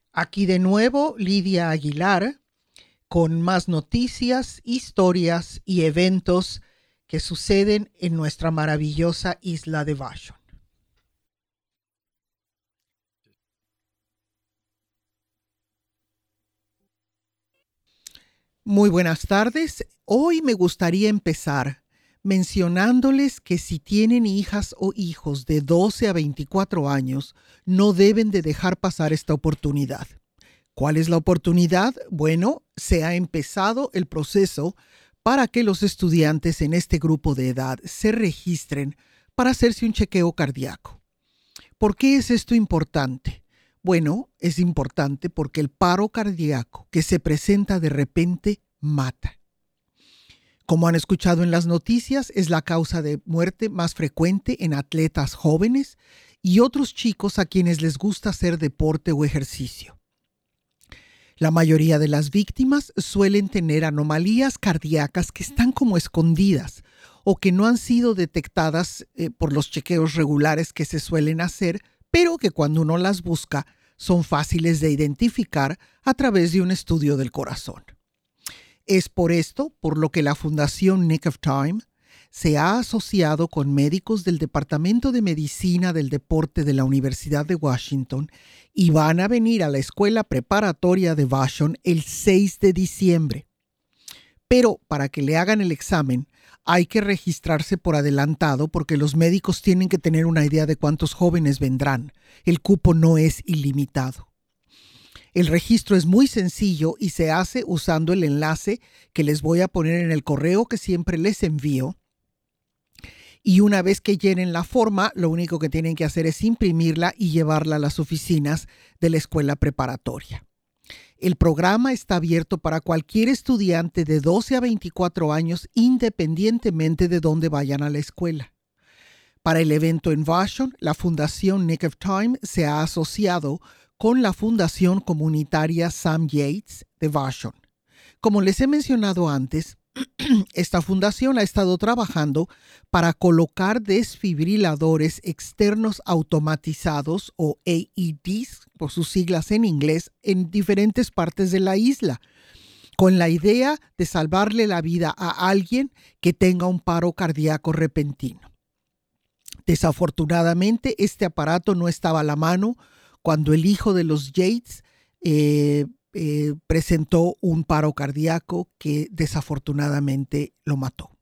Aquí de nuevo Lidia Aguilar con más noticias, historias y eventos que suceden en nuestra maravillosa isla de Vashon. Muy buenas tardes. Hoy me gustaría empezar mencionándoles que si tienen hijas o hijos de 12 a 24 años, no deben de dejar pasar esta oportunidad. ¿Cuál es la oportunidad? Bueno, se ha empezado el proceso para que los estudiantes en este grupo de edad se registren para hacerse un chequeo cardíaco. ¿Por qué es esto importante? Bueno, es importante porque el paro cardíaco que se presenta de repente mata. Como han escuchado en las noticias, es la causa de muerte más frecuente en atletas jóvenes y otros chicos a quienes les gusta hacer deporte o ejercicio. La mayoría de las víctimas suelen tener anomalías cardíacas que están como escondidas o que no han sido detectadas por los chequeos regulares que se suelen hacer, pero que cuando uno las busca son fáciles de identificar a través de un estudio del corazón. Es por esto por lo que la Fundación Nick of Time se ha asociado con médicos del Departamento de Medicina del Deporte de la Universidad de Washington y van a venir a la escuela preparatoria de Vashon el 6 de diciembre. Pero para que le hagan el examen hay que registrarse por adelantado porque los médicos tienen que tener una idea de cuántos jóvenes vendrán. El cupo no es ilimitado. El registro es muy sencillo y se hace usando el enlace que les voy a poner en el correo que siempre les envío. Y una vez que llenen la forma, lo único que tienen que hacer es imprimirla y llevarla a las oficinas de la escuela preparatoria. El programa está abierto para cualquier estudiante de 12 a 24 años, independientemente de dónde vayan a la escuela. Para el evento en Vashon, la Fundación Nick of Time se ha asociado con la Fundación Comunitaria Sam Yates de Vashon. Como les he mencionado antes, esta fundación ha estado trabajando para colocar desfibriladores externos automatizados o AEDs, por sus siglas en inglés, en diferentes partes de la isla, con la idea de salvarle la vida a alguien que tenga un paro cardíaco repentino. Desafortunadamente, este aparato no estaba a la mano cuando el hijo de los Yates presentó un paro cardíaco que desafortunadamente lo mató.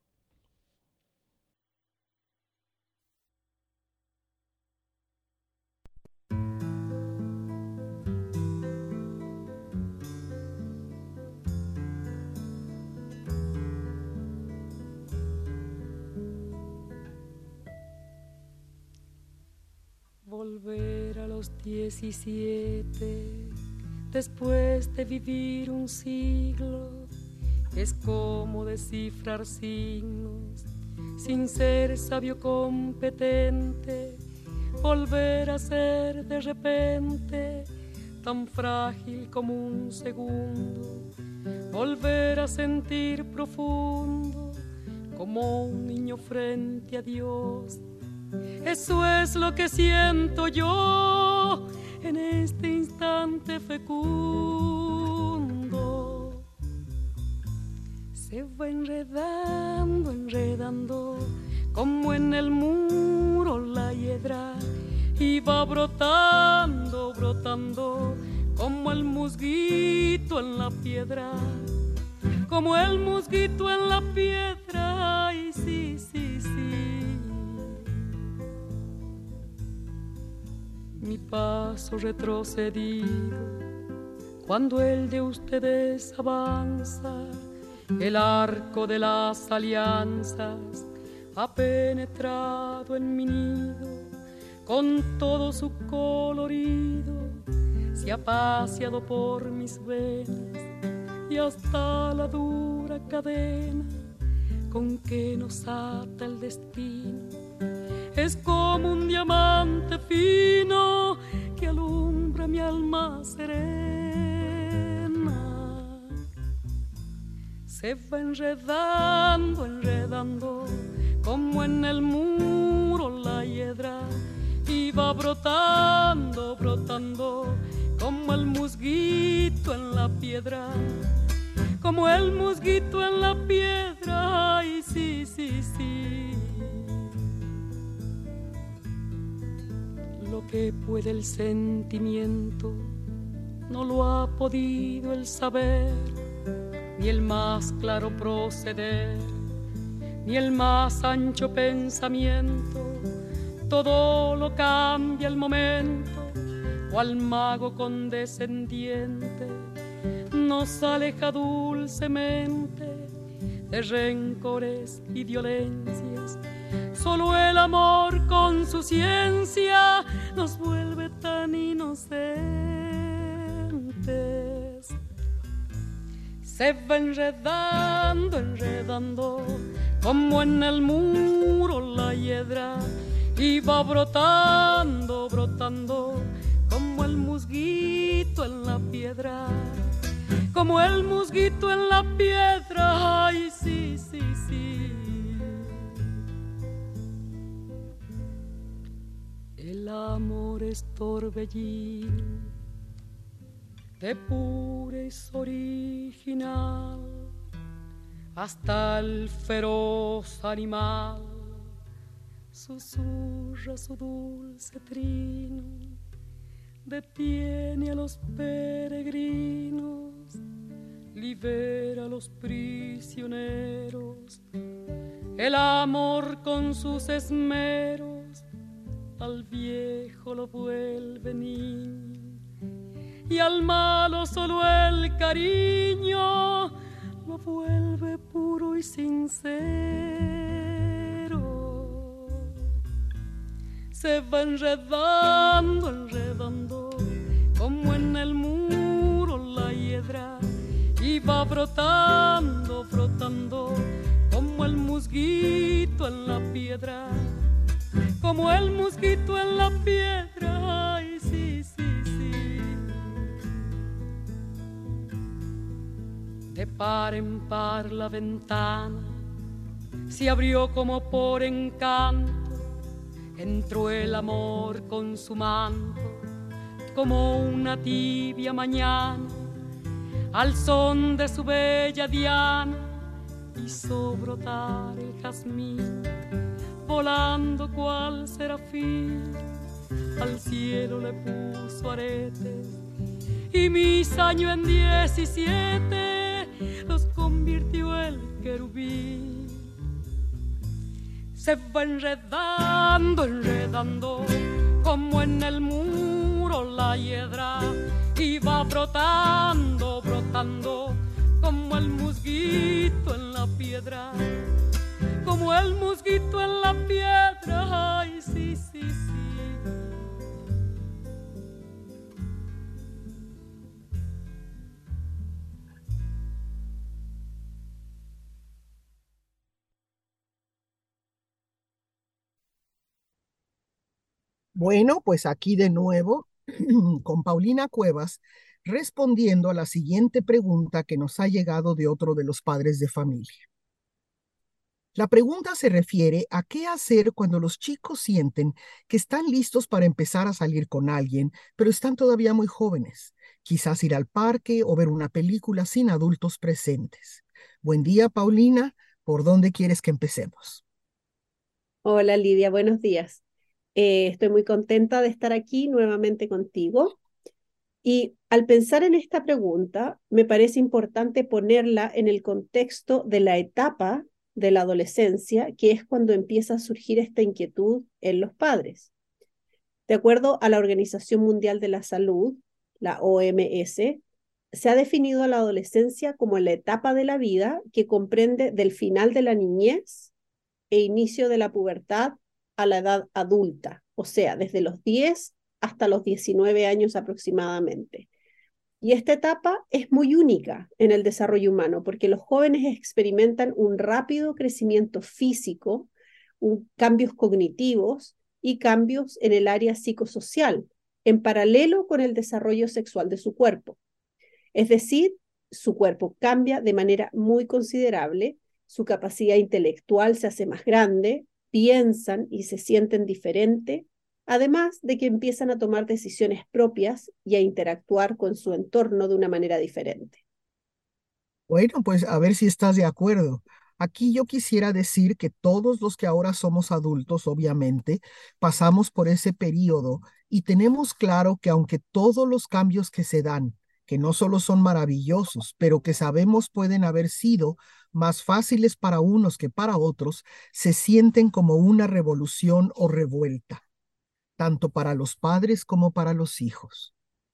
Volver a los 17 después de vivir un siglo es como descifrar signos sin ser sabio competente. Volver a ser de repente tan frágil como un segundo. Volver a sentir profundo como un niño frente a Dios. Eso es lo que siento yo en este instante fecundo. Se va enredando, enredando, como en el muro la hiedra, y va brotando, brotando, como el musguito en la piedra, como el musguito en la piedra. Ay, sí, sí, sí. Mi paso retrocedido, cuando el de ustedes avanza, el arco de las alianzas ha penetrado en mi nido, con todo su colorido, se ha paseado por mis venas y hasta la dura cadena con que nos ata el destino. Es como un diamante fino que alumbra mi alma serena. Se va enredando, enredando, como en el muro la hiedra, y va brotando, brotando, como el musguito en la piedra, como el musguito en la piedra, ay, sí, sí, sí. Lo que puede el sentimiento no lo ha podido el saber, ni el más claro proceder, ni el más ancho pensamiento. Todo lo cambia el momento, cual mago condescendiente nos aleja dulcemente de rencores y violencias. Solo el amor con su ciencia nos vuelve tan inocentes. Se va enredando, enredando, como en el muro la hiedra, y va brotando, brotando, como el musguito en la piedra, como el musguito en la piedra, ay, sí, sí, sí. El amor es torbellino de pureza original, hasta el feroz animal susurra su dulce trino, detiene a los peregrinos, libera a los prisioneros. El amor con sus esmeros al viejo lo vuelve niño, y al malo solo el cariño lo vuelve puro y sincero. Se va enredando, enredando, como en el muro la hiedra, y va brotando, brotando, como el musguito en la piedra, como el musguito en la piedra, ay, sí, sí, sí. De par en par la ventana se abrió como por encanto, entró el amor con su manto, como una tibia mañana, al son de su bella diana, hizo brotar el jazmín, volando cual serafín, al cielo le puso aretes, y mis años en 17 los convirtió el querubín. Se va enredando, enredando, como en el muro la hiedra, y va brotando, brotando, como el musguito en la piedra, como el musguito en la piedra, ay, sí, sí, sí. Bueno, pues aquí de nuevo con Paulina Cuevas respondiendo a la siguiente pregunta que nos ha llegado de otro de los padres de familia. La pregunta se refiere a qué hacer cuando los chicos sienten que están listos para empezar a salir con alguien, pero están todavía muy jóvenes. Quizás ir al parque o ver una película sin adultos presentes. Buen día, Paulina. ¿Por dónde quieres que empecemos? Hola Lidia, buenos días. Estoy muy contenta de estar aquí nuevamente contigo y al pensar en esta pregunta me parece importante ponerla en el contexto de la etapa de la adolescencia, que es cuando empieza a surgir esta inquietud en los padres. De acuerdo a la Organización Mundial de la Salud, la OMS, se ha definido a la adolescencia como la etapa de la vida que comprende del final de la niñez e inicio de la pubertad a la edad adulta, o sea, desde los 10 hasta los 19 años aproximadamente. Y esta etapa es muy única en el desarrollo humano porque los jóvenes experimentan un rápido crecimiento físico, cambios cognitivos y cambios en el área psicosocial, en paralelo con el desarrollo sexual de su cuerpo. Es decir, su cuerpo cambia de manera muy considerable, su capacidad intelectual se hace más grande, piensan y se sienten diferente, además de que empiezan a tomar decisiones propias y a interactuar con su entorno de una manera diferente. Bueno, pues a ver si estás de acuerdo. Aquí yo quisiera decir que todos los que ahora somos adultos, obviamente, pasamos por ese periodo y tenemos claro que aunque todos los cambios que se dan, que no solo son maravillosos, pero que sabemos pueden haber sido más fáciles para unos que para otros, se sienten como una revolución o revuelta, tanto para los padres como para los hijos.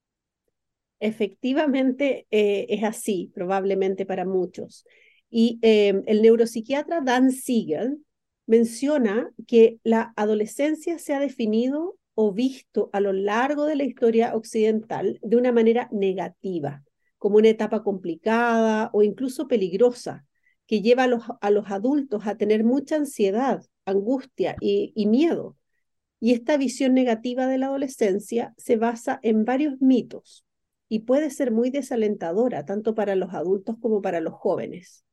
Efectivamente, es así, probablemente para muchos. Y el neuropsiquiatra Dan Siegel menciona que la adolescencia se ha definido o visto a lo largo de la historia occidental de una manera negativa, como una etapa complicada o incluso peligrosa, que lleva a los adultos a tener mucha ansiedad, angustia y miedo. Y esta visión negativa de la adolescencia se basa en varios mitos y puede ser muy desalentadora, tanto para los adultos como para los jóvenes.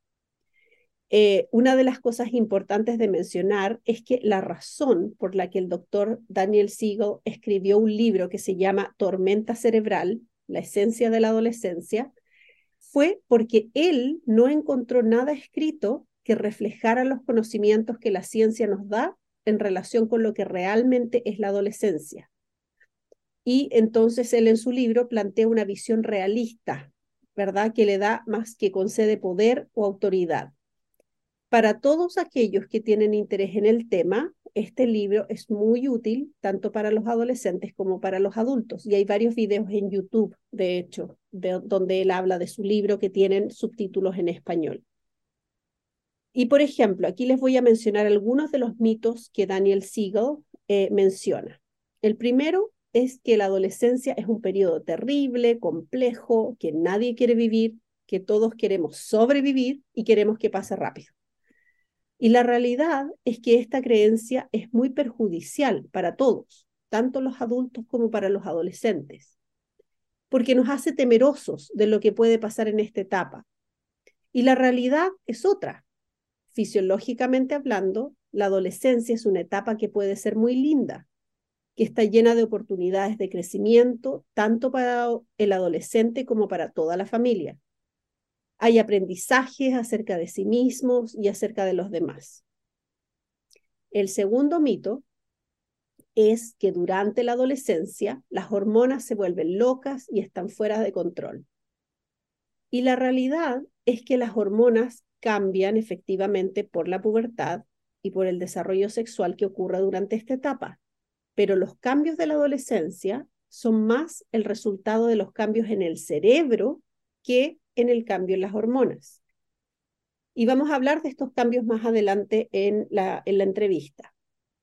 Una de las cosas importantes de mencionar es que la razón por la que el doctor Daniel Siegel escribió un libro que se llama Tormenta Cerebral, la esencia de la adolescencia, fue porque él no encontró nada escrito que reflejara los conocimientos que la ciencia nos da en relación con lo que realmente es la adolescencia. Y entonces él en su libro plantea una visión realista, ¿verdad? Que le da más que concede poder o autoridad. Para todos aquellos que tienen interés en el tema, este libro es muy útil tanto para los adolescentes como para los adultos. Y hay varios videos en YouTube, de hecho, donde él habla de su libro que tienen subtítulos en español. Y por ejemplo, aquí les voy a mencionar algunos de los mitos que Daniel Siegel menciona. El primero es que la adolescencia es un periodo terrible, complejo, que nadie quiere vivir, que todos queremos sobrevivir y queremos que pase rápido. Y la realidad es que esta creencia es muy perjudicial para todos, tanto los adultos como para los adolescentes, porque nos hace temerosos de lo que puede pasar en esta etapa. Y la realidad es otra. Fisiológicamente hablando, la adolescencia es una etapa que puede ser muy linda, que está llena de oportunidades de crecimiento, tanto para el adolescente como para toda la familia. Hay aprendizajes acerca de sí mismos y acerca de los demás. El segundo mito es que durante la adolescencia las hormonas se vuelven locas y están fuera de control. Y la realidad es que las hormonas cambian efectivamente por la pubertad y por el desarrollo sexual que ocurre durante esta etapa. Pero los cambios de la adolescencia son más el resultado de los cambios en el cerebro que en el cambio en las hormonas. Y vamos a hablar de estos cambios más adelante en la entrevista.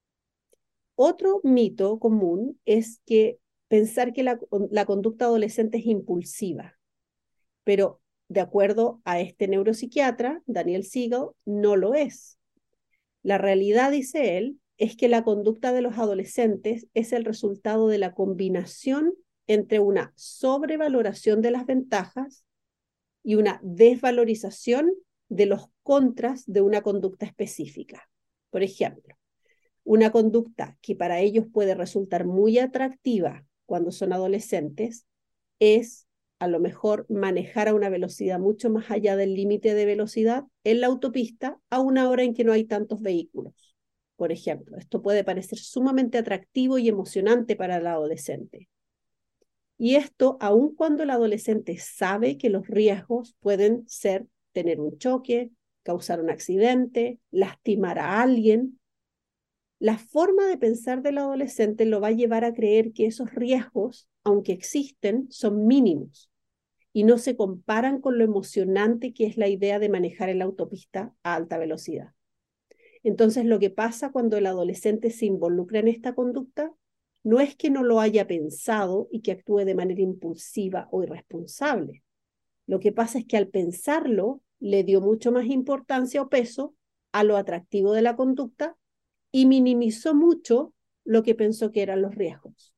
Otro mito común es que pensar que la conducta adolescente es impulsiva, pero de acuerdo a este neuropsiquiatra, Daniel Siegel, no lo es. La realidad, dice él, es que la conducta de los adolescentes es el resultado de la combinación entre una sobrevaloración de las ventajas y una desvalorización de los contras de una conducta específica. Por ejemplo, una conducta que para ellos puede resultar muy atractiva cuando son adolescentes es a lo mejor manejar a una velocidad mucho más allá del límite de velocidad en la autopista a una hora en que no hay tantos vehículos. Por ejemplo, esto puede parecer sumamente atractivo y emocionante para el adolescente. Y esto aun cuando el adolescente sabe que los riesgos pueden ser tener un choque, causar un accidente, lastimar a alguien. La forma de pensar del adolescente lo va a llevar a creer que esos riesgos, aunque existen, son mínimos y no se comparan con lo emocionante que es la idea de manejar en la autopista a alta velocidad. Entonces, lo que pasa cuando el adolescente se involucra en esta conducta no es que no lo haya pensado y que actúe de manera impulsiva o irresponsable. Lo que pasa es que al pensarlo le dio mucho más importancia o peso a lo atractivo de la conducta y minimizó mucho lo que pensó que eran los riesgos.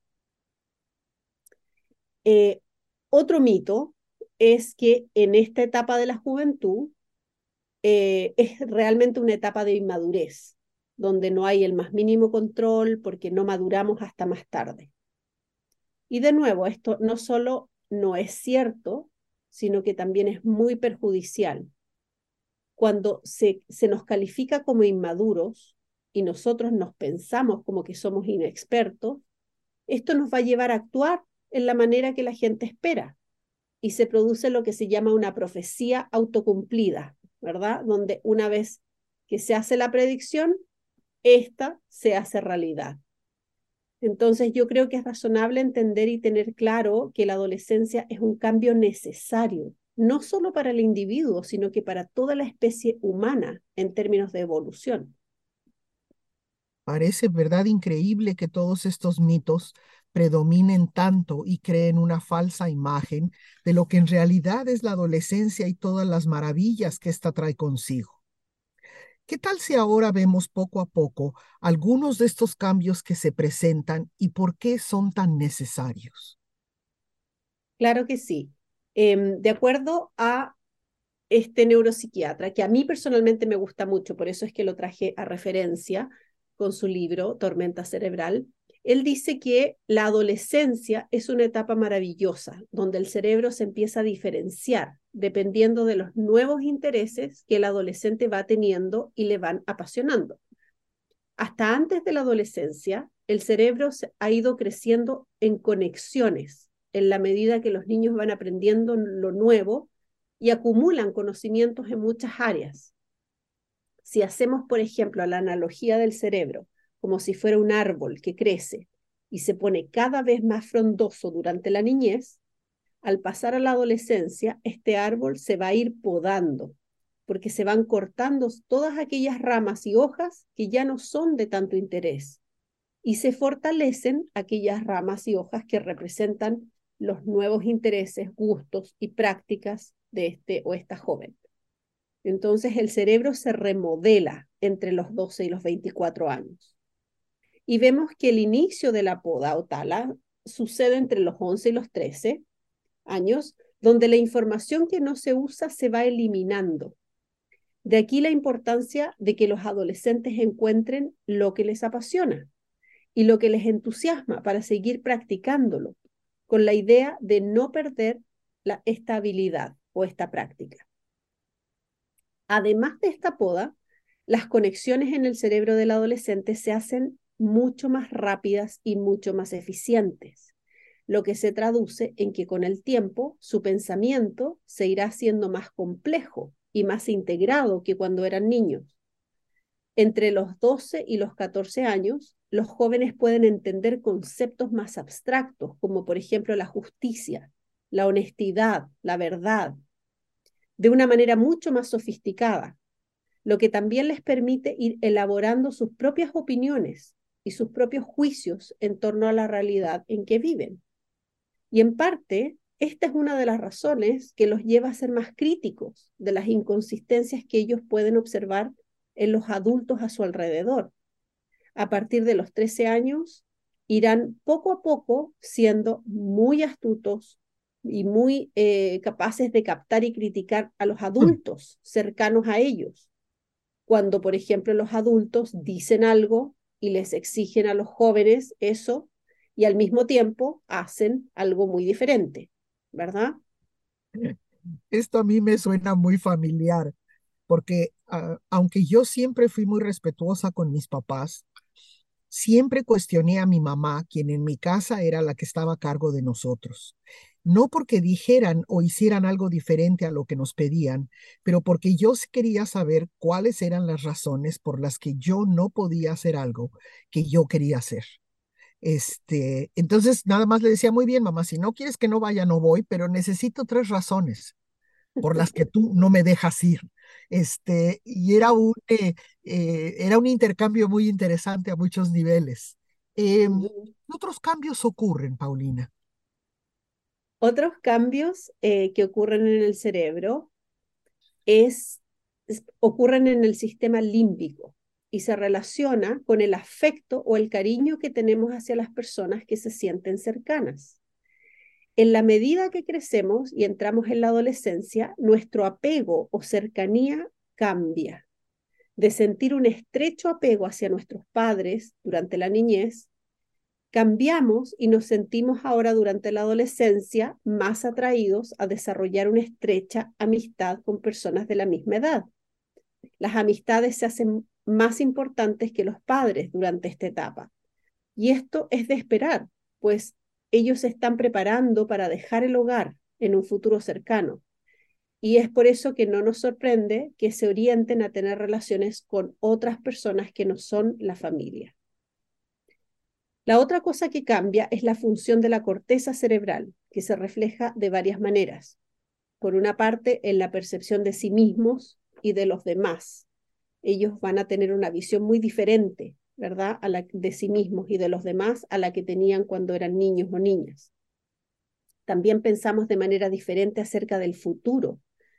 Otro mito es que en esta etapa de la juventud es realmente una etapa de inmadurez donde no hay el más mínimo control porque no maduramos hasta más tarde. Y de nuevo, esto no solo no es cierto, sino que también es muy perjudicial. Cuando se nos califica como inmaduros y nosotros nos pensamos como que somos inexpertos, esto nos va a llevar a actuar en la manera que la gente espera y se produce lo que se llama una profecía autocumplida, ¿verdad? Donde una vez que se hace la predicción, esta se hace realidad. Entonces yo creo que es razonable entender y tener claro que la adolescencia es un cambio necesario, no solo para el individuo, sino que para toda la especie humana en términos de evolución. Parece verdad increíble que todos estos mitos predominen tanto y creen una falsa imagen de lo que en realidad es la adolescencia y todas las maravillas que ésta trae consigo. ¿Qué tal si ahora vemos poco a poco algunos de estos cambios que se presentan y por qué son tan necesarios? Claro que sí. De acuerdo a este neuropsiquiatra, que a mí personalmente me gusta mucho, por eso es que lo traje a referencia con su libro Tormenta Cerebral, él dice que la adolescencia es una etapa maravillosa, donde el cerebro se empieza a diferenciar dependiendo de los nuevos intereses que el adolescente va teniendo y le van apasionando. Hasta antes de la adolescencia, el cerebro ha ido creciendo en conexiones en la medida que los niños van aprendiendo lo nuevo y acumulan conocimientos en muchas áreas. Si hacemos, por ejemplo, la analogía del cerebro como si fuera un árbol que crece y se pone cada vez más frondoso durante la niñez, al pasar a la adolescencia, este árbol se va a ir podando, porque se van cortando todas aquellas ramas y hojas que ya no son de tanto interés y se fortalecen aquellas ramas y hojas que representan los nuevos intereses, gustos y prácticas de este o esta joven. Entonces el cerebro se remodela entre los 12 y los 24 años. Y vemos que el inicio de la poda o tala sucede entre los 11 y los 13 años, donde la información que no se usa se va eliminando. De aquí la importancia de que los adolescentes encuentren lo que les apasiona y lo que les entusiasma para seguir practicándolo, con la idea de no perder esta habilidad o esta práctica. Además de esta poda, las conexiones en el cerebro del adolescente se hacen mucho más rápidas y mucho más eficientes, lo que se traduce en que con el tiempo su pensamiento se irá haciendo más complejo y más integrado que cuando eran niños. Entre los 12 y los 14 años, los jóvenes pueden entender conceptos más abstractos, como por ejemplo la justicia, la honestidad, la verdad, de una manera mucho más sofisticada, lo que también les permite ir elaborando sus propias opiniones y sus propios juicios en torno a la realidad en que viven. Y en parte, esta es una de las razones que los lleva a ser más críticos de las inconsistencias que ellos pueden observar en los adultos a su alrededor. A partir de los 13 años, irán poco a poco siendo muy astutos y muy capaces de captar y criticar a los adultos cercanos a ellos. Cuando, por ejemplo, los adultos dicen algo y les exigen a los jóvenes eso, y al mismo tiempo hacen algo muy diferente, ¿verdad? Esto a mí me suena muy familiar, porque aunque yo siempre fui muy respetuosa con mis papás, siempre cuestioné a mi mamá, quien en mi casa era la que estaba a cargo de nosotros. No porque dijeran o hicieran algo diferente a lo que nos pedían, pero porque yo sí quería saber cuáles eran las razones por las que yo no podía hacer algo que yo quería hacer. Entonces nada más le decía, muy bien, mamá, si no quieres que no vaya, no voy, pero necesito tres razones por las que tú no me dejas ir. Y era un intercambio muy interesante a muchos niveles. ¿Qué otros cambios ocurren, Paulina? Otros cambios que ocurren en el cerebro ocurren en el sistema límbico y se relaciona con el afecto o el cariño que tenemos hacia las personas que se sienten cercanas. En la medida que crecemos y entramos en la adolescencia, nuestro apego o cercanía cambia. de sentir un estrecho apego hacia nuestros padres durante la niñez, cambiamos y nos sentimos ahora durante la adolescencia más atraídos a desarrollar una estrecha amistad con personas de la misma edad. Las amistades se hacen más importantes que los padres durante esta etapa. Y esto es de esperar, pues ellos se están preparando para dejar el hogar en un futuro cercano. Y es por eso que no nos sorprende que se orienten a tener relaciones con otras personas que no son la familia. La otra cosa que cambia es la función de la corteza cerebral, que se refleja de varias maneras. Por una parte, en la percepción de sí mismos y de los demás. Ellos van a tener una visión muy diferente, ¿verdad?, a la de sí mismos y de los demás a la que tenían cuando eran niños o niñas. También pensamos de manera diferente acerca del futuro.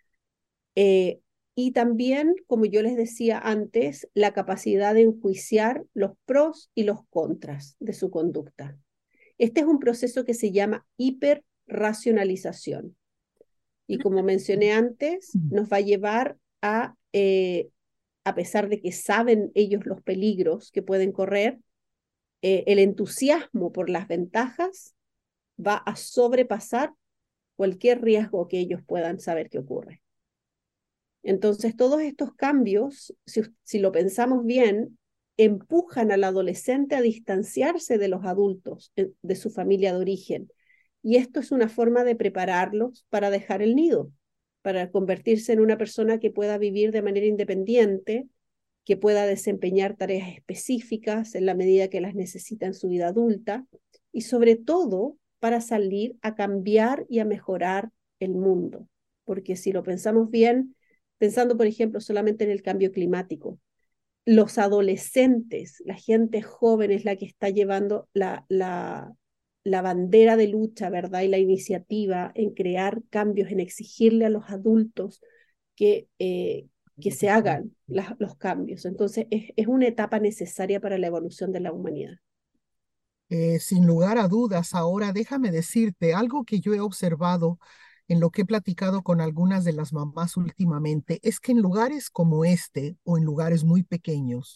Y también, como yo les decía antes, la capacidad de enjuiciar los pros y los contras de su conducta. Este es un proceso que se llama hiperracionalización. Y como mencioné antes, nos va a llevar a pesar de que saben ellos los peligros que pueden correr, el entusiasmo por las ventajas va a sobrepasar cualquier riesgo que ellos puedan saber que ocurre. Entonces, todos estos cambios, si lo pensamos bien, empujan al adolescente a distanciarse de los adultos, de su familia de origen. Y esto es una forma de prepararlos para dejar el nido, para convertirse en una persona que pueda vivir de manera independiente, que pueda desempeñar tareas específicas en la medida que las necesita en su vida adulta, y sobre todo para salir a cambiar y a mejorar el mundo. Porque si lo pensamos bien, pensando, por ejemplo, solamente en el cambio climático, los adolescentes, la gente joven es la que está llevando la bandera de lucha, ¿verdad? Y la iniciativa en crear cambios, en exigirle a los adultos que se hagan los cambios. Entonces, es una etapa necesaria para la evolución de la humanidad. Sin lugar a dudas, ahora déjame decirte algo que yo he observado en lo que he platicado con algunas de las mamás últimamente, es que en lugares como este o en lugares muy pequeños,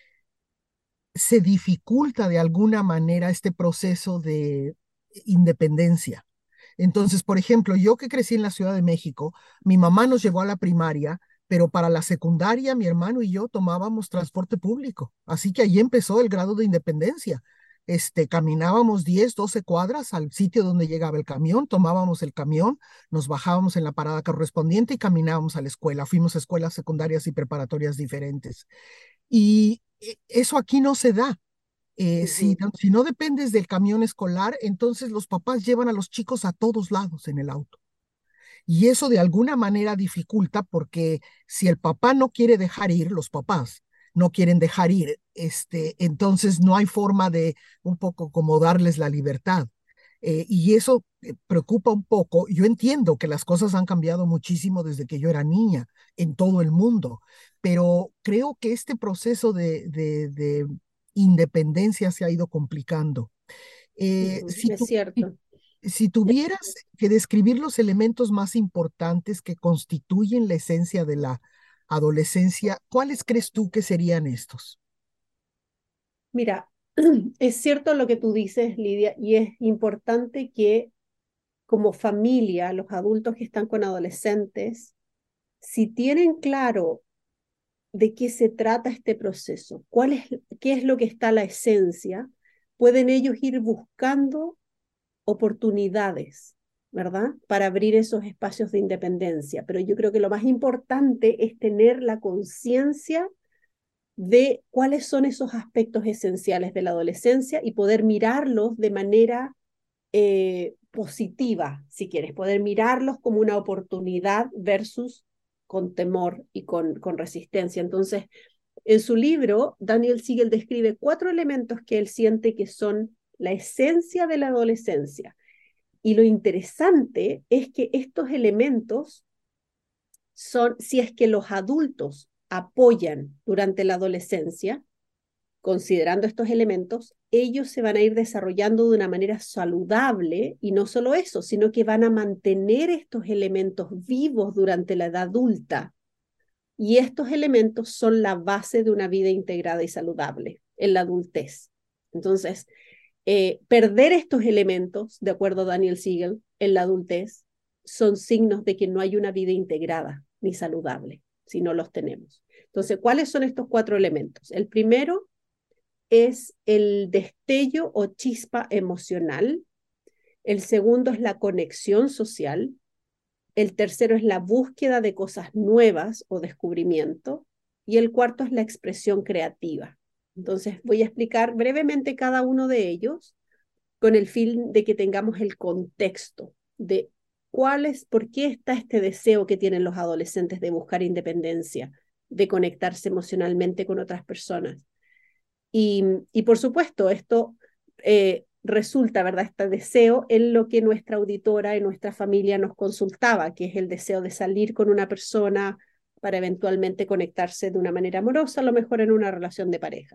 se dificulta de alguna manera este proceso de independencia. Entonces, por ejemplo, yo que crecí en la Ciudad de México, mi mamá nos llevó a la primaria, pero para la secundaria mi hermano y yo tomábamos transporte público. Así que ahí empezó el grado de independencia. Caminábamos 10, 12 cuadras al sitio donde llegaba el camión, tomábamos el camión, nos bajábamos en la parada correspondiente y caminábamos a la escuela. Fuimos a escuelas secundarias y preparatorias diferentes. Y eso aquí no se da. Si no dependes del camión escolar, entonces los papás llevan a los chicos a todos lados en el auto. Y eso de alguna manera dificulta porque si el papá no quiere dejar ir, los papás no quieren dejar ir, entonces no hay forma de un poco como darles la libertad. Y eso preocupa un poco. Yo entiendo que las cosas han cambiado muchísimo desde que yo era niña en todo el mundo, pero creo que este proceso de independencia se ha ido complicando. Si Es tú, si, cierto. si tuvieras que describir los elementos más importantes que constituyen la esencia de la adolescencia, ¿cuáles crees tú que serían estos? Mira, es cierto lo que tú dices, Lidia, y es importante que como familia, los adultos que están con adolescentes, si tienen claro de qué se trata este proceso, qué es lo que está la esencia, pueden ellos ir buscando oportunidades, ¿verdad? Para abrir esos espacios de independencia. Pero yo creo que lo más importante es tener la conciencia de cuáles son esos aspectos esenciales de la adolescencia y poder mirarlos de manera positiva, si quieres, poder mirarlos como una oportunidad versus con temor y con resistencia. Entonces, en su libro, Daniel Siegel describe 4 elementos que él siente que son la esencia de la adolescencia. Y lo interesante es que estos elementos son, si es que los adultos apoyan durante la adolescencia, considerando estos elementos, ellos se van a ir desarrollando de una manera saludable y no solo eso, sino que van a mantener estos elementos vivos durante la edad adulta, Y estos elementos son la base de una vida integrada y saludable en la adultez. Entonces, perder estos elementos, de acuerdo a Daniel Siegel, en la adultez, son signos de que no hay una vida integrada ni saludable, si no los tenemos. Entonces, ¿cuáles son estos 4 elementos? El primero es el destello o chispa emocional. El segundo es la conexión social. El tercero es la búsqueda de cosas nuevas o descubrimiento. Y el cuarto es la expresión creativa. Entonces, voy a explicar brevemente cada uno de ellos con el fin de que tengamos el contexto de por qué está este deseo que tienen los adolescentes de buscar independencia, de conectarse emocionalmente con otras personas. Y por supuesto, esto resulta, ¿verdad? Este deseo en lo que nuestra auditora y nuestra familia nos consultaba, que es el deseo de salir con una persona para eventualmente conectarse de una manera amorosa, a lo mejor en una relación de pareja.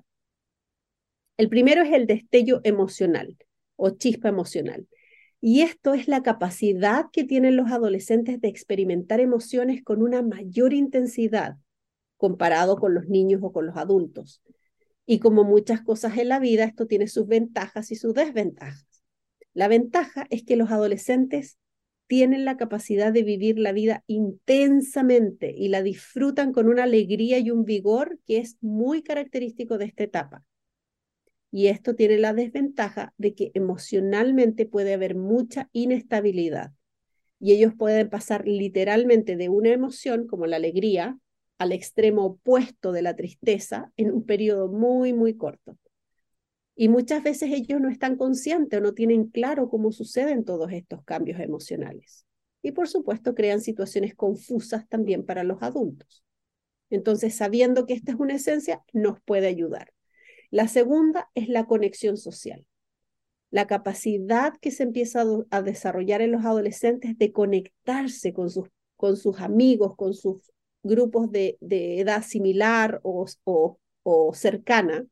El primero es el destello emocional o chispa emocional. Y esto es la capacidad que tienen los adolescentes de experimentar emociones con una mayor intensidad comparado con los niños o con los adultos. Y como muchas cosas en la vida, esto tiene sus ventajas y sus desventajas. La ventaja es que los adolescentes tienen la capacidad de vivir la vida intensamente y la disfrutan con una alegría y un vigor que es muy característico de esta etapa. Y esto tiene la desventaja de que emocionalmente puede haber mucha inestabilidad. Y ellos pueden pasar literalmente de una emoción como la alegría al extremo opuesto de la tristeza en un periodo muy, muy corto. Y muchas veces ellos no están conscientes o no tienen claro cómo suceden todos estos cambios emocionales. Y por supuesto crean situaciones confusas también para los adultos. Entonces, sabiendo que esta es una esencia, nos puede ayudar. La segunda es la conexión social. La capacidad que se empieza a desarrollar en los adolescentes de conectarse con sus amigos, con sus grupos de edad similar o cercana,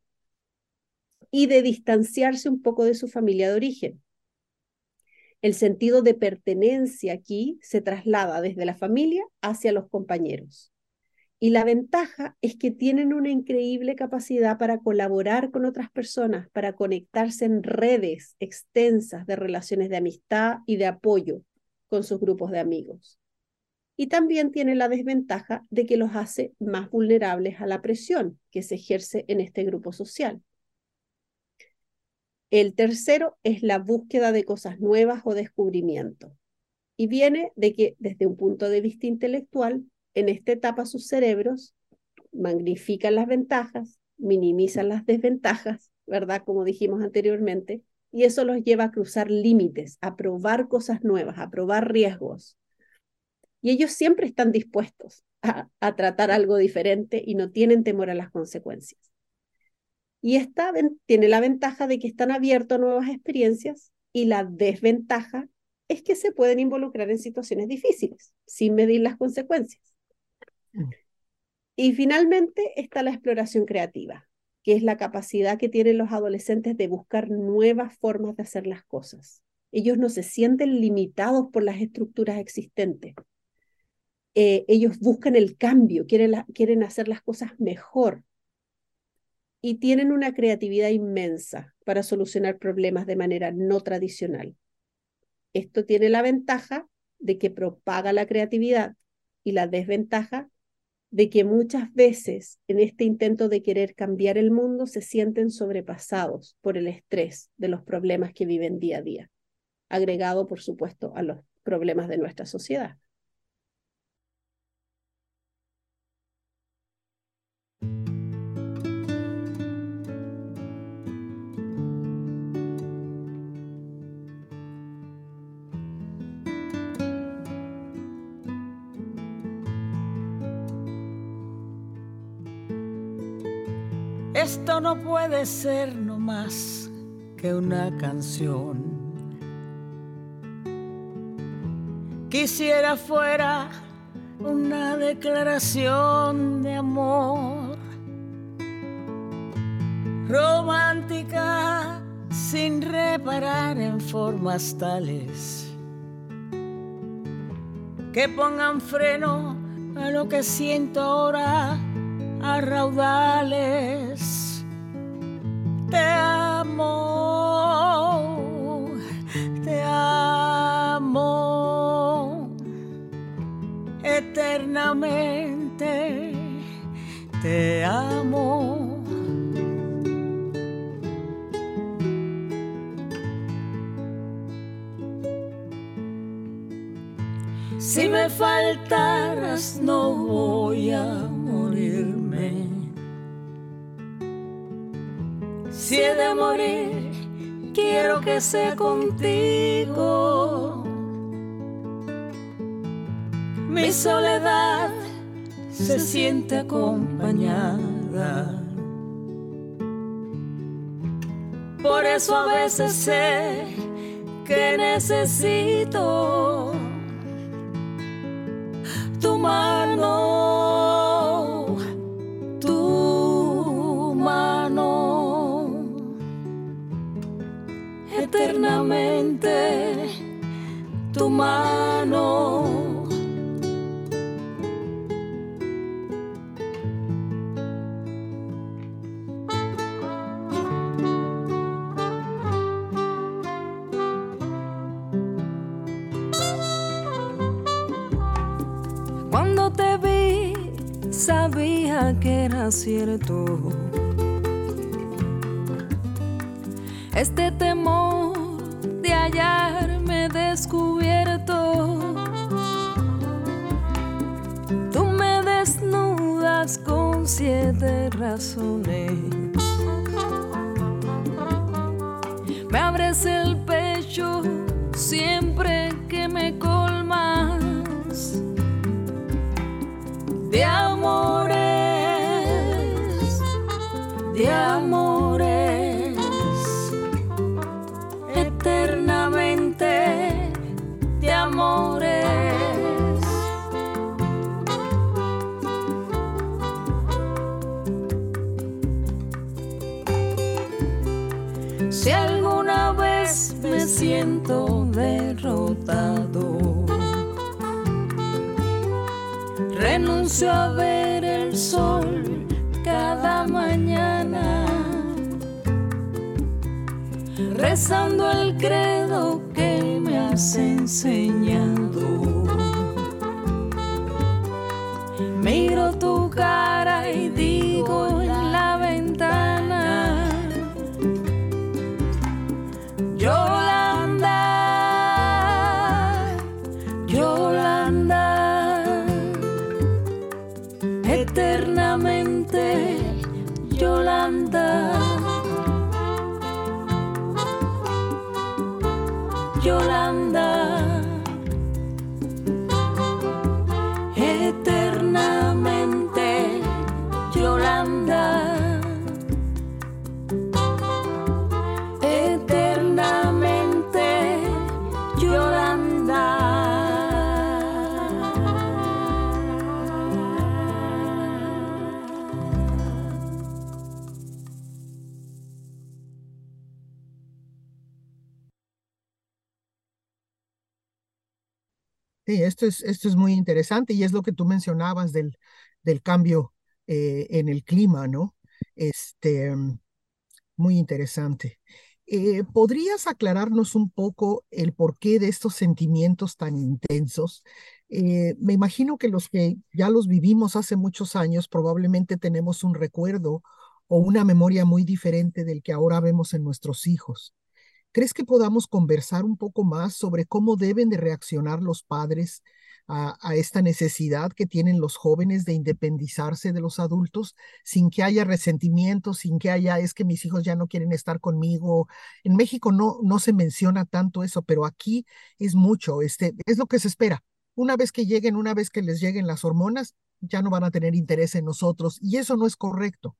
y de distanciarse un poco de su familia de origen. El sentido de pertenencia aquí se traslada desde la familia hacia los compañeros. Y la ventaja es que tienen una increíble capacidad para colaborar con otras personas, para conectarse en redes extensas de relaciones de amistad y de apoyo con sus grupos de amigos. Y también tiene la desventaja de que los hace más vulnerables a la presión que se ejerce en este grupo social. El tercero es la búsqueda de cosas nuevas o descubrimiento. Y viene de que desde un punto de vista intelectual, en esta etapa sus cerebros magnifican las ventajas, minimizan las desventajas, ¿verdad? Como dijimos anteriormente, y eso los lleva a cruzar límites, a probar cosas nuevas, a probar riesgos. Y ellos siempre están dispuestos a tratar algo diferente y no tienen temor a las consecuencias. Y esta tiene la ventaja de que están abiertos a nuevas experiencias y la desventaja es que se pueden involucrar en situaciones difíciles sin medir las consecuencias. Y finalmente está la exploración creativa, que es la capacidad que tienen los adolescentes de buscar nuevas formas de hacer las cosas. Ellos no se sienten limitados por las estructuras existentes. Ellos buscan el cambio, quieren hacer las cosas mejor y tienen una creatividad inmensa para solucionar problemas de manera no tradicional. Esto tiene la ventaja de que propaga la creatividad y la desventaja de que muchas veces en este intento de querer cambiar el mundo se sienten sobrepasados por el estrés de los problemas que viven día a día, agregado, por supuesto, a los problemas de nuestra sociedad. Esto no puede ser no más que una canción. Quisiera fuera una declaración de amor, romántica sin reparar en formas tales que pongan freno a lo que siento ahora a raudales. Te amo, eternamente, te amo. Si me faltaras no voy a morirme. Si he de morir, quiero que sea contigo. Mi soledad se siente acompañada. Por eso a veces sé que necesito tu mano, eternamente tu mano. Cuando te vi, sabía que era cierto. Este temor de hallarme descubierto. Tú me desnudas con 7 razones. Me abres el pecho siempre que me colmas de amores, eternamente de amores. Si alguna vez me siento derrotado, renuncio a ver el sol cada mañana, rezando el credo que me has enseñado. Miro tu cara y digo en la ventana: Yolanda, Yolanda, eternamente Yolanda, Yolanda, eternamente Yolanda, eternamente Yolanda. Sí, esto es muy interesante y es lo que tú mencionabas del cambio en el clima, ¿no? Este, muy interesante. ¿Podrías aclararnos un poco el porqué de estos sentimientos tan intensos? Me imagino que los que ya los vivimos hace muchos años probablemente tenemos un recuerdo o una memoria muy diferente del que ahora vemos en nuestros hijos. ¿Crees que podamos conversar un poco más sobre cómo deben de reaccionar los padres a esta necesidad que tienen los jóvenes de independizarse de los adultos sin que haya resentimiento, sin que haya, es que mis hijos ya no quieren estar conmigo? En México no se menciona tanto eso, pero aquí es mucho, es lo que se espera. Una vez que les lleguen las hormonas, ya no van a tener interés en nosotros y eso no es correcto.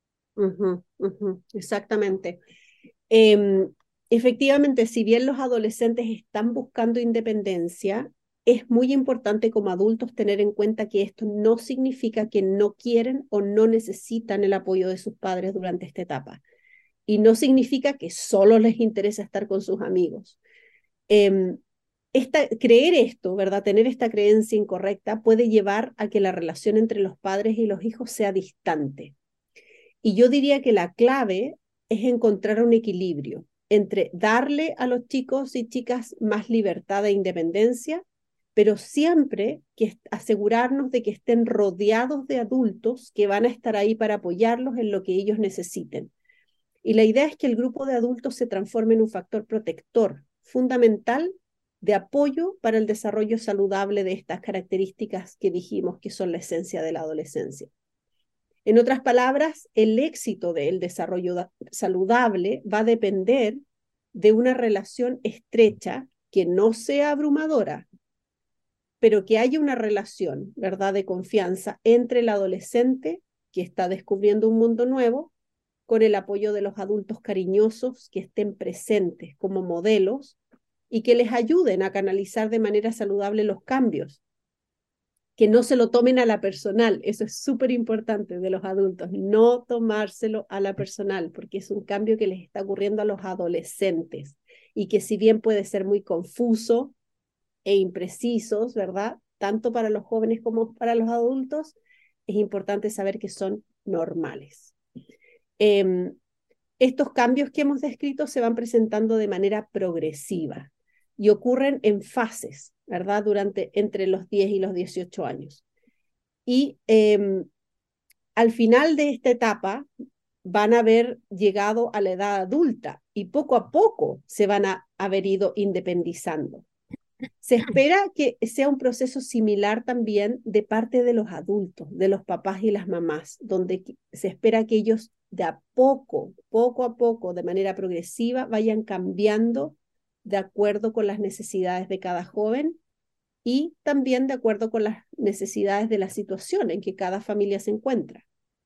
Exactamente. Em, Efectivamente, si bien los adolescentes están buscando independencia, es muy importante como adultos tener en cuenta que esto no significa que no quieren o no necesitan el apoyo de sus padres durante esta etapa. Y no significa que solo les interesa estar con sus amigos. creer esto, ¿verdad? Tener esta creencia incorrecta puede llevar a que la relación entre los padres y los hijos sea distante. Y yo diría que la clave es encontrar un equilibrio entre darle a los chicos y chicas más libertad e independencia, pero siempre que asegurarnos de que estén rodeados de adultos que van a estar ahí para apoyarlos en lo que ellos necesiten. Y la idea es que el grupo de adultos se transforme en un factor protector fundamental de apoyo para el desarrollo saludable de estas características que dijimos que son la esencia de la adolescencia. En otras palabras, el éxito del desarrollo saludable va a depender de una relación estrecha que no sea abrumadora, pero que haya una relación, ¿verdad?, de confianza entre el adolescente que está descubriendo un mundo nuevo con el apoyo de los adultos cariñosos que estén presentes como modelos y que les ayuden a canalizar de manera saludable los cambios, que no se lo tomen a la personal. Eso es súper importante de los adultos, no tomárselo a la personal, porque es un cambio que les está ocurriendo a los adolescentes y que si bien puede ser muy confuso e imprecisos, ¿verdad? Tanto para los jóvenes como para los adultos, es importante saber que son normales. Estos cambios que hemos descrito se van presentando de manera progresiva y ocurren en fases, ¿verdad? Entre los 10 y los 18 años. Y al final de esta etapa van a haber llegado a la edad adulta y poco a poco se van a haber ido independizando. Se espera que sea un proceso similar también de parte de los adultos, de los papás y las mamás, donde se espera que ellos de a poco a poco, de manera progresiva, vayan cambiando de acuerdo con las necesidades de cada joven y también de acuerdo con las necesidades de la situación en que cada familia se encuentra.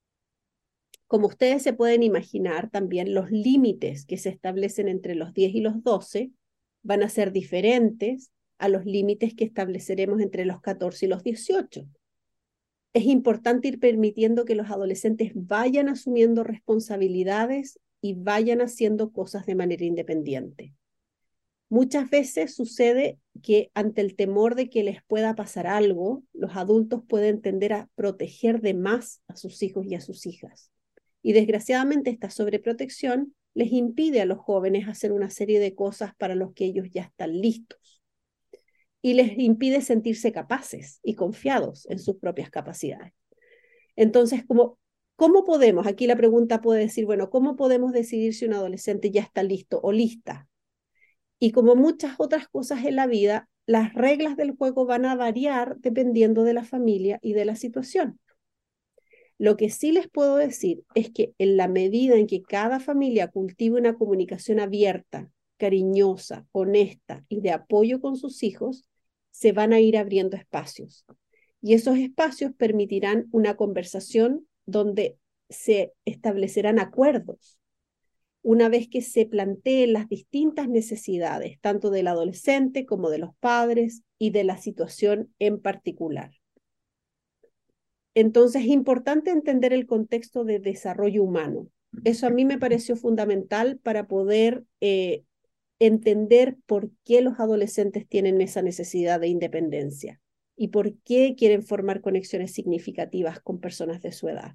Como ustedes se pueden imaginar, también los límites que se establecen entre los 10 y los 12 van a ser diferentes a los límites que estableceremos entre los 14 y los 18. Es importante ir permitiendo que los adolescentes vayan asumiendo responsabilidades y vayan haciendo cosas de manera independiente. Muchas veces sucede que ante el temor de que les pueda pasar algo, los adultos pueden tender a proteger de más a sus hijos y a sus hijas. Y desgraciadamente esta sobreprotección les impide a los jóvenes hacer una serie de cosas para los que ellos ya están listos. Y les impide sentirse capaces y confiados en sus propias capacidades. Entonces, ¿cómo podemos? Aquí la pregunta puede decir, bueno, ¿cómo podemos decidir si un adolescente ya está listo o lista? Y como muchas otras cosas en la vida, las reglas del juego van a variar dependiendo de la familia y de la situación. Lo que sí les puedo decir es que en la medida en que cada familia cultive una comunicación abierta, cariñosa, honesta y de apoyo con sus hijos, se van a ir abriendo espacios. Y esos espacios permitirán una conversación donde se establecerán acuerdos. Una vez que se planteen las distintas necesidades, tanto del adolescente como de los padres y de la situación en particular. Entonces es importante entender el contexto de desarrollo humano. Eso a mí me pareció fundamental para poder entender por qué los adolescentes tienen esa necesidad de independencia y por qué quieren formar conexiones significativas con personas de su edad.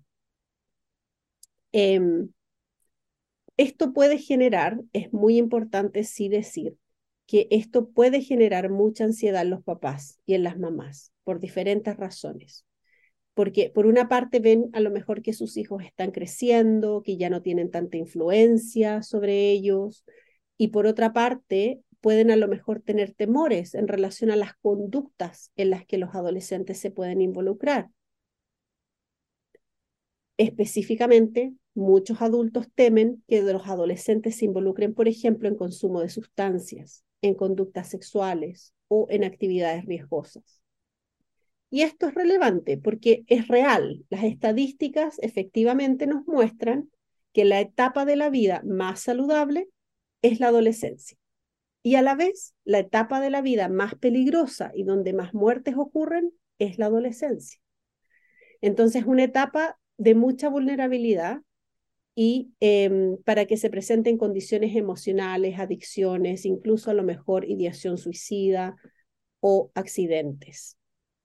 Esto puede generar, es muy importante sí decir, que esto puede generar mucha ansiedad en los papás y en las mamás por diferentes razones. Porque por una parte ven a lo mejor que sus hijos están creciendo, que ya no tienen tanta influencia sobre ellos, y por otra parte pueden a lo mejor tener temores en relación a las conductas en las que los adolescentes se pueden involucrar. Específicamente, muchos adultos temen que los adolescentes se involucren, por ejemplo, en consumo de sustancias, en conductas sexuales o en actividades riesgosas. Y esto es relevante porque es real. Las estadísticas efectivamente nos muestran que la etapa de la vida más saludable es la adolescencia. Y a la vez, la etapa de la vida más peligrosa y donde más muertes ocurren es la adolescencia. Entonces, una etapa de mucha vulnerabilidad y para que se presenten condiciones emocionales, adicciones, incluso a lo mejor ideación suicida o accidentes.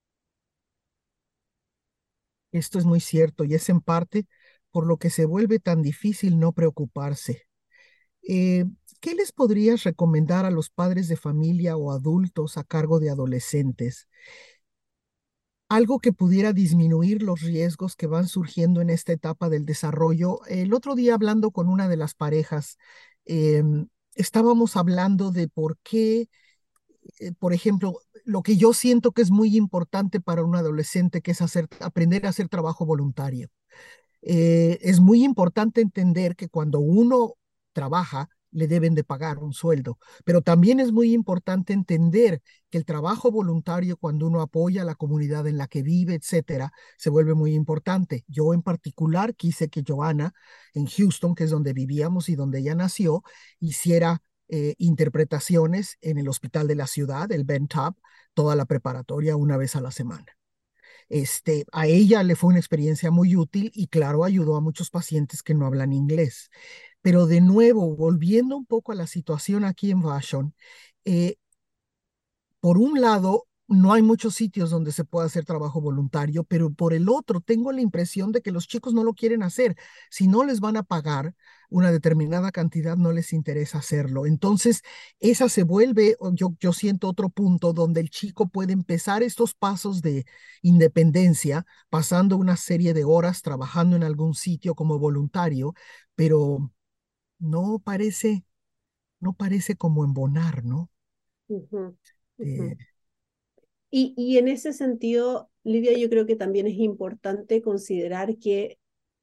Esto es muy cierto y es en parte por lo que se vuelve tan difícil no preocuparse. Eh, ¿Qué les podrías recomendar a los padres de familia o adultos a cargo de adolescentes? Algo que pudiera disminuir los riesgos que van surgiendo en esta etapa del desarrollo. El otro día hablando con una de las parejas, estábamos hablando de por qué, por ejemplo, lo que yo siento que es muy importante para un adolescente, que es aprender a hacer trabajo voluntario. Es muy importante entender que cuando uno trabaja, le deben de pagar un sueldo, pero también es muy importante entender que el trabajo voluntario, cuando uno apoya a la comunidad en la que vive, etcétera, se vuelve muy importante. Yo en particular quise que Johanna, en Houston, que es donde vivíamos y donde ella nació, hiciera interpretaciones en el hospital de la ciudad, el Ben Taub, toda la preparatoria una vez a la semana. A ella le fue una experiencia muy útil y claro, ayudó a muchos pacientes que no hablan inglés. Pero de nuevo, volviendo un poco a la situación aquí en Vashon, eh, por un lado, no hay muchos sitios donde se pueda hacer trabajo voluntario, pero por el otro, tengo la impresión de que los chicos no lo quieren hacer. Si no les van a pagar una determinada cantidad, no les interesa hacerlo. Entonces, esa se vuelve, yo siento otro punto donde el chico puede empezar estos pasos de independencia, pasando una serie de horas trabajando en algún sitio como voluntario, pero no parece, no parece como embonar, ¿no? Ujú, Eh, ujú. Y en ese sentido, Lidia, yo creo que también es importante considerar que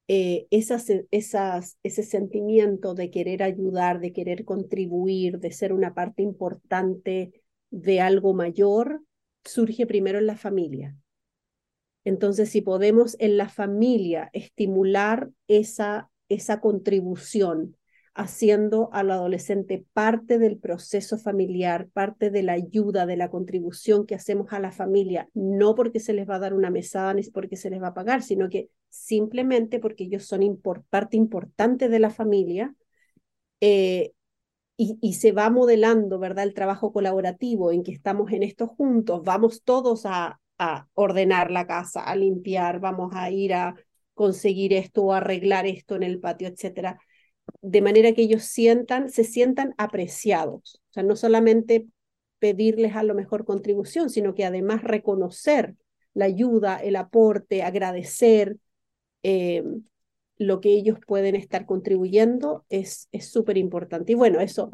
ese sentimiento de querer ayudar, de querer contribuir, de ser una parte importante de algo mayor, surge primero en la familia. Entonces, si podemos en la familia estimular esa contribución, haciendo al adolescente parte del proceso familiar, parte de la ayuda, de la contribución que hacemos a la familia, no porque se les va a dar una mesada ni porque se les va a pagar, sino que simplemente porque ellos son parte importante de la familia, eh, y se va modelando, ¿verdad? El trabajo colaborativo en que estamos en esto juntos, vamos todos a ordenar la casa, a limpiar, vamos a ir a conseguir esto o arreglar esto en el patio, etcétera, de manera que ellos se sientan apreciados, o sea, no solamente pedirles a lo mejor contribución, sino que además reconocer la ayuda, el aporte, agradecer, eh, lo que ellos pueden estar contribuyendo es súper importante. Y bueno, eso,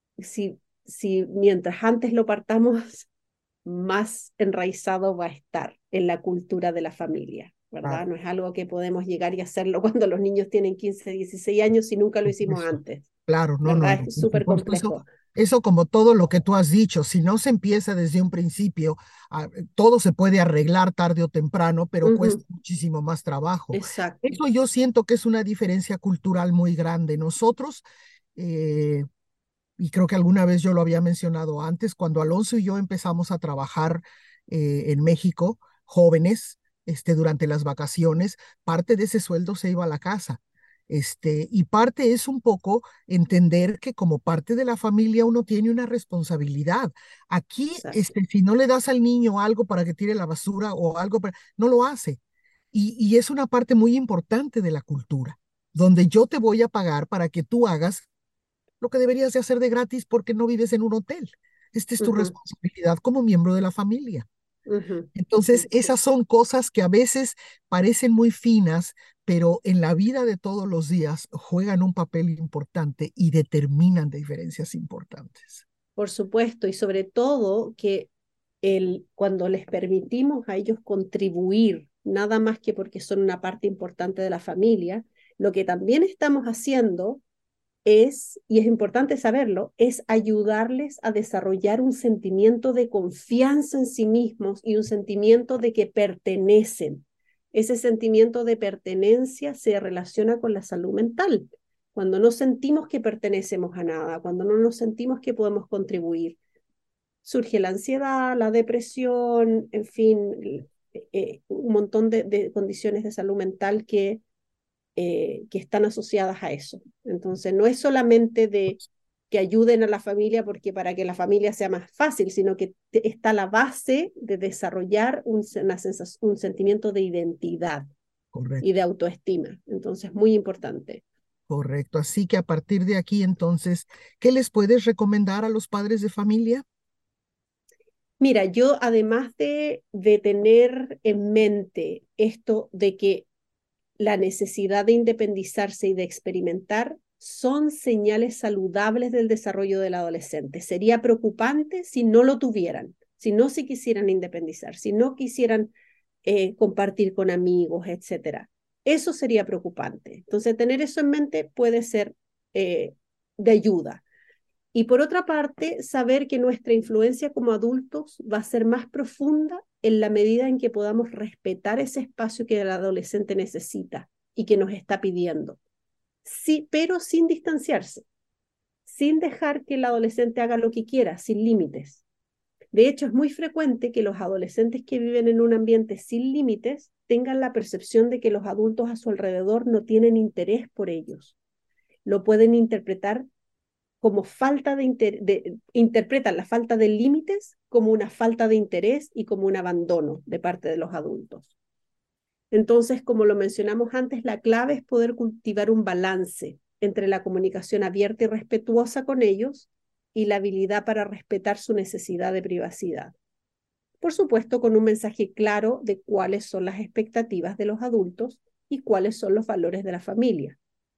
si mientras antes lo partamos, más enraizado va a estar en la cultura de la familia, ¿verdad? claro. No es algo que podemos llegar y hacerlo cuando los niños tienen 15, 16 años si nunca lo hicimos Eso, antes, claro, no, no, ¿verdad? no, Es por súper supuesto, complejo. eso como todo lo que tú has dicho, si no se empieza desde un principio, todo se puede arreglar tarde o temprano, pero cuesta Ujú, muchísimo más trabajo. exacto. Eso yo siento que es una diferencia cultural muy grande. Nosotros, eh, y creo que alguna vez yo lo había mencionado antes, cuando Alonso y yo empezamos a trabajar en México, jóvenes, durante las vacaciones, parte de ese sueldo se iba a la casa. Y parte es un poco entender que como parte de la familia uno tiene una responsabilidad. Aquí, Exacto. si no le das al niño algo para que tire la basura o algo, no lo hace. Y es una parte muy importante de la cultura, donde yo te voy a pagar para que tú hagas lo que deberías de hacer de gratis porque no vives en un hotel. Esta es tu Ujú, responsabilidad como miembro de la familia. ujú, Entonces, ujú. esas son cosas que a veces parecen muy finas, pero en la vida de todos los días juegan un papel importante y determinan diferencias importantes. Por supuesto, y sobre todo que cuando les permitimos a ellos contribuir, nada más que porque son una parte importante de la familia, lo que también estamos haciendo es, y es importante saberlo, es ayudarles a desarrollar un sentimiento de confianza en sí mismos y un sentimiento de que pertenecen. Ese sentimiento de pertenencia se relaciona con la salud mental. Cuando no sentimos que pertenecemos a nada, cuando no nos sentimos que podemos contribuir, surge la ansiedad, la depresión, en fin, un montón de condiciones de salud mental que que están asociadas a eso. Entonces, no es solamente de que ayuden a la familia porque para que la familia sea más fácil, sino que está la base de desarrollar un sentimiento de identidad y Correcto, de autoestima. Entonces, muy importante. correcto. Así que a partir de aquí, entonces, ¿qué les puedes recomendar a los padres de familia? Mira, yo además de tener en mente esto de que la necesidad de independizarse y de experimentar son señales saludables del desarrollo del adolescente. Sería preocupante si no lo tuvieran, si no se quisieran independizar, si no quisieran compartir con amigos, etcétera. Eso sería preocupante. Entonces, tener eso en mente puede ser de ayuda. Y por otra parte, saber que nuestra influencia como adultos va a ser más profunda en la medida en que podamos respetar ese espacio que el adolescente necesita y que nos está pidiendo. Sí, pero sin distanciarse, sin dejar que el adolescente haga lo que quiera, sin límites. De hecho, es muy frecuente que los adolescentes que viven en un ambiente sin límites tengan la percepción de que los adultos a su alrededor no tienen interés por ellos. Lo pueden interpretar como interpretan la falta de límites como una falta de interés y como un abandono de parte de los adultos. Entonces, como lo mencionamos antes, la clave es poder cultivar un balance entre la comunicación abierta y respetuosa con ellos y la habilidad para respetar su necesidad de privacidad. Por supuesto, con un mensaje claro de cuáles son las expectativas de los adultos y cuáles son los valores de la familia.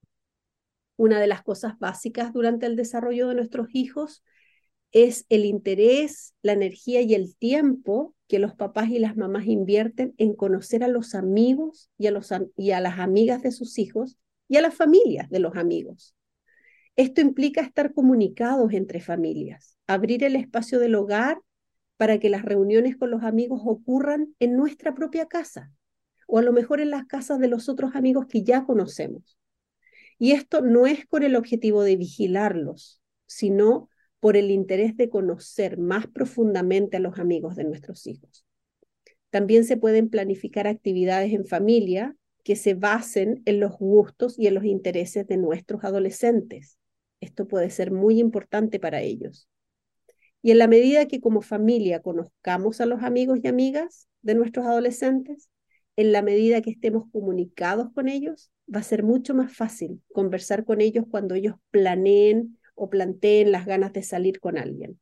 Una de las cosas básicas durante el desarrollo de nuestros hijos es el interés, la energía y el tiempo que los papás y las mamás invierten en conocer a los amigos y a las amigas de sus hijos y a las familias de los amigos. Esto implica estar comunicados entre familias, abrir el espacio del hogar para que las reuniones con los amigos ocurran en nuestra propia casa o a lo mejor en las casas de los otros amigos que ya conocemos. Y esto no es con el objetivo de vigilarlos, sino por el interés de conocer más profundamente a los amigos de nuestros hijos. También se pueden planificar actividades en familia que se basen en los gustos y en los intereses de nuestros adolescentes. Esto puede ser muy importante para ellos. Y en la medida que como familia conozcamos a los amigos y amigas de nuestros adolescentes, en la medida que estemos comunicados con ellos, va a ser mucho más fácil conversar con ellos cuando ellos planeen o planteen las ganas de salir con alguien.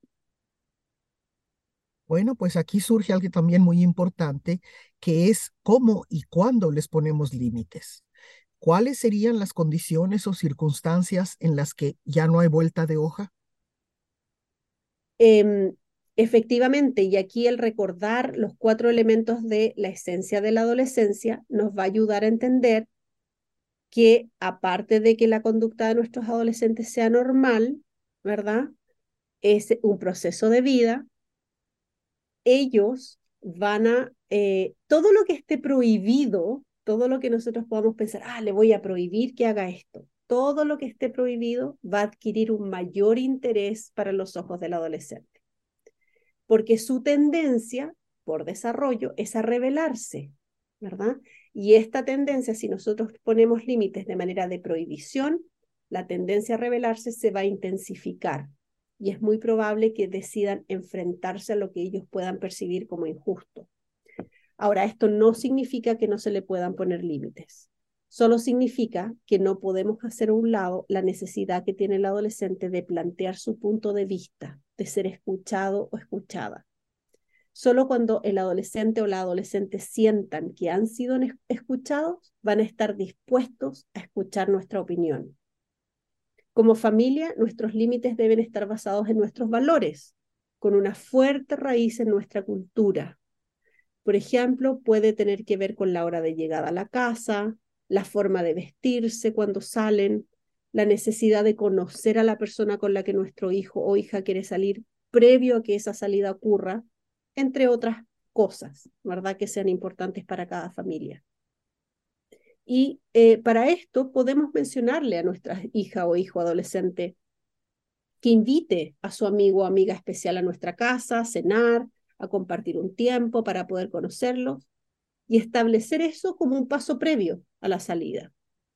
Bueno, pues aquí surge algo también muy importante, que es cómo y cuándo les ponemos límites. ¿Cuáles serían las condiciones o circunstancias en las que ya no hay vuelta de hoja? Eh, Efectivamente, y aquí el recordar los 4 elementos de la esencia de la adolescencia nos va a ayudar a entender que aparte de que la conducta de nuestros adolescentes sea normal, ¿verdad? Es un proceso de vida, ellos van a, todo lo que esté prohibido, todo lo que nosotros podamos pensar, le voy a prohibir que haga esto, todo lo que esté prohibido va a adquirir un mayor interés para los ojos del adolescente, porque su tendencia por desarrollo es a rebelarse, ¿verdad? Y esta tendencia, si nosotros ponemos límites de manera de prohibición, la tendencia a rebelarse se va a intensificar y es muy probable que decidan enfrentarse a lo que ellos puedan percibir como injusto. Ahora, esto no significa que no se le puedan poner límites. Solo significa que no podemos hacer a un lado la necesidad que tiene el adolescente de plantear su punto de vista, de ser escuchado o escuchada. Solo cuando el adolescente o la adolescente sientan que han sido escuchados, van a estar dispuestos a escuchar nuestra opinión. Como familia, nuestros límites deben estar basados en nuestros valores, con una fuerte raíz en nuestra cultura. Por ejemplo, puede tener que ver con la hora de llegada a la casa, la forma de vestirse cuando salen, la necesidad de conocer a la persona con la que nuestro hijo o hija quiere salir previo a que esa salida ocurra, entre otras cosas, ¿verdad? Que sean importantes para cada familia. Y para esto podemos mencionarle a nuestra hija o hijo adolescente que invite a su amigo o amiga especial a nuestra casa, a cenar, a compartir un tiempo para poder conocerlos y establecer eso como un paso previo a la salida.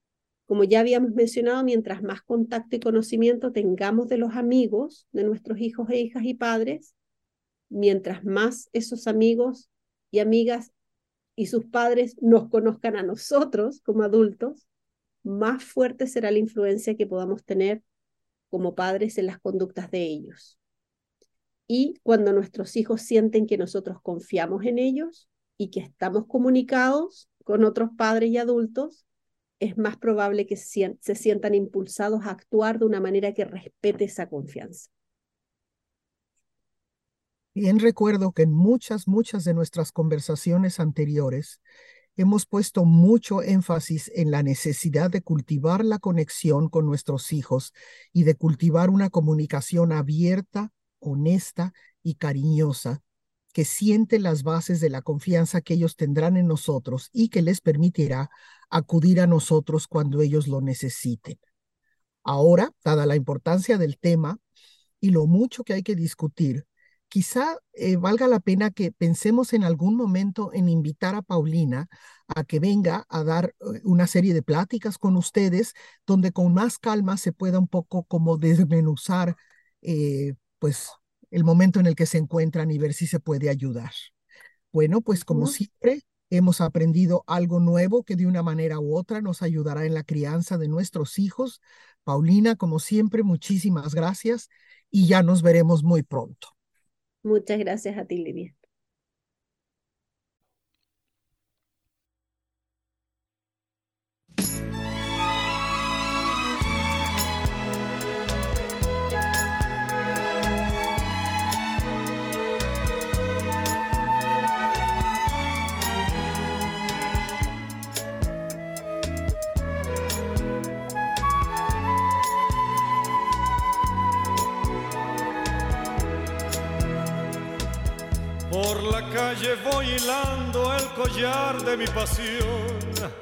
Como ya habíamos mencionado, mientras más contacto y conocimiento tengamos de los amigos de nuestros hijos e hijas y padres, mientras más esos amigos y amigas y sus padres nos conozcan a nosotros como adultos, más fuerte será la influencia que podamos tener como padres en las conductas de ellos. Y cuando nuestros hijos sienten que nosotros confiamos en ellos y que estamos comunicados con otros padres y adultos, es más probable que se sientan impulsados a actuar de una manera que respete esa confianza. Bien, recuerdo que en muchas de nuestras conversaciones anteriores hemos puesto mucho énfasis en la necesidad de cultivar la conexión con nuestros hijos y de cultivar una comunicación abierta, honesta y cariñosa, que siente las bases de la confianza que ellos tendrán en nosotros y que les permitirá acudir a nosotros cuando ellos lo necesiten. Ahora, dada la importancia del tema y lo mucho que hay que discutir, quizá valga la pena que pensemos en algún momento en invitar a Paulina a que venga a dar una serie de pláticas con ustedes, donde con más calma se pueda un poco como desmenuzar pues el momento en el que se encuentran y ver si se puede ayudar. Bueno, pues como siempre, hemos aprendido algo nuevo que de una manera u otra nos ayudará en la crianza de nuestros hijos. Paulina, como siempre, muchísimas gracias y ya nos veremos muy pronto. Muchas gracias a ti, Lidia. Por la calle voy hilando el collar de mi pasión.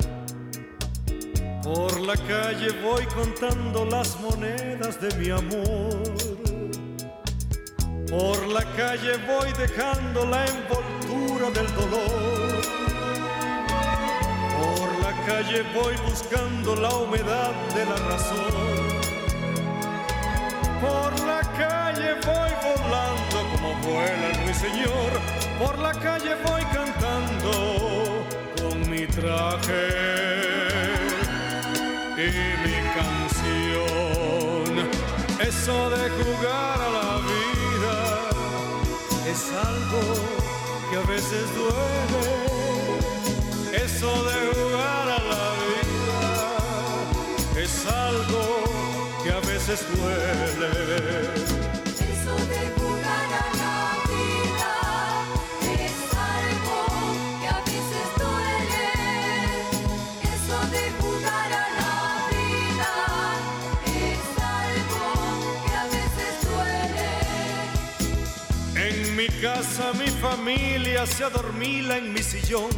Por la calle voy contando las monedas de mi amor. Por la calle voy dejando la envoltura del dolor. Por la calle voy buscando la humedad de la razón. Por la calle voy volando como vuela el ruiseñor. Por la calle voy cantando con mi traje y mi canción. Eso de jugar a la vida es algo que a veces duele. Eso de jugar a la vida es algo que a veces duele. Eso de jugar a la vida es algo que a veces duele. Eso de jugar a la vida es algo que a veces duele. En mi casa mi familia se adormila en mi sillón.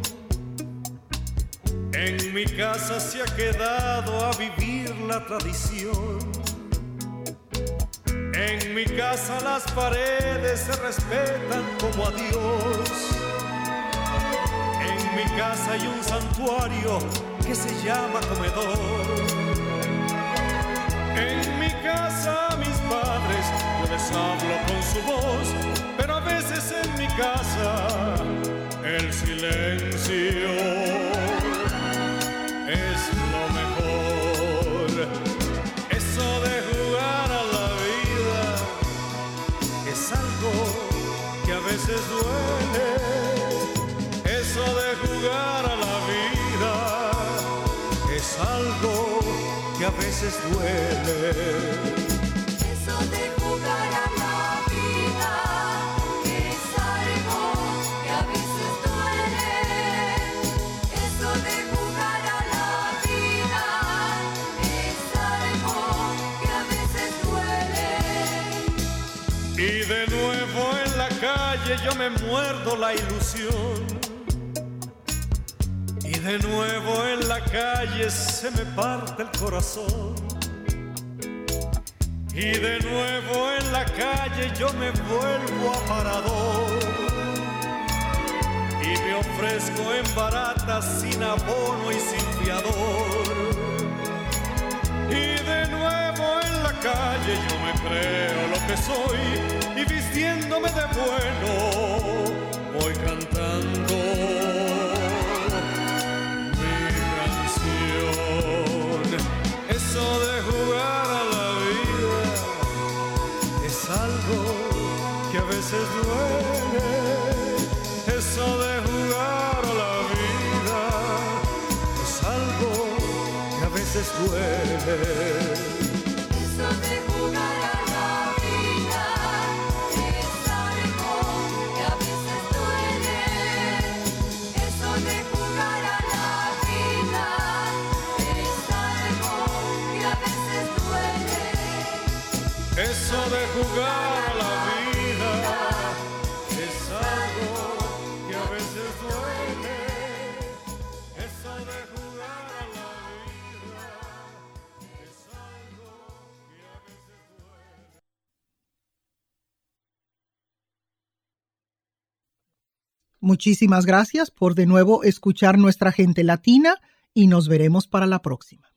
En mi casa se ha quedado a vivir la tradición. En mi casa las paredes se respetan como a Dios. En mi casa hay un santuario que se llama comedor. En mi casa a mis padres yo les hablo con su voz, pero a veces en mi casa el silencio es lo mejor. Eso de jugar a la vida es algo que a veces duele. Eso de jugar a la vida es algo que a veces duele. Eso de jugar a la vida es algo que a veces duele. Eso de jugar a la vida es algo que a veces duele. Y de nuevo en la calle yo me muerdo la ilusión. Y de nuevo en la calle se me parte el corazón. Y de nuevo en la calle yo me vuelvo aparador. Y me ofrezco en barata sin abono y sin fiador. Y de nuevo en la calle yo me creo lo que soy y vistiéndome de bueno voy cantando mi canción. Eso de jugar a la vida es algo que a veces duele. Eso de jugar a la vida es algo que a veces duele. Eso de jugar a la vida es algo que a veces duele. Eso de jugar a la vida es algo que a veces duele. Eso de jugar a la vida es algo que a veces duele. Eso de jugar a la vida es algo que a veces duele. Muchísimas gracias por de nuevo escuchar Nuestra Gente Latina y nos veremos para la próxima.